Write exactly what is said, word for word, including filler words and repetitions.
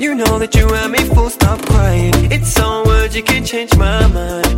You know that you have me full stop crying. It's all words, you can change my mind.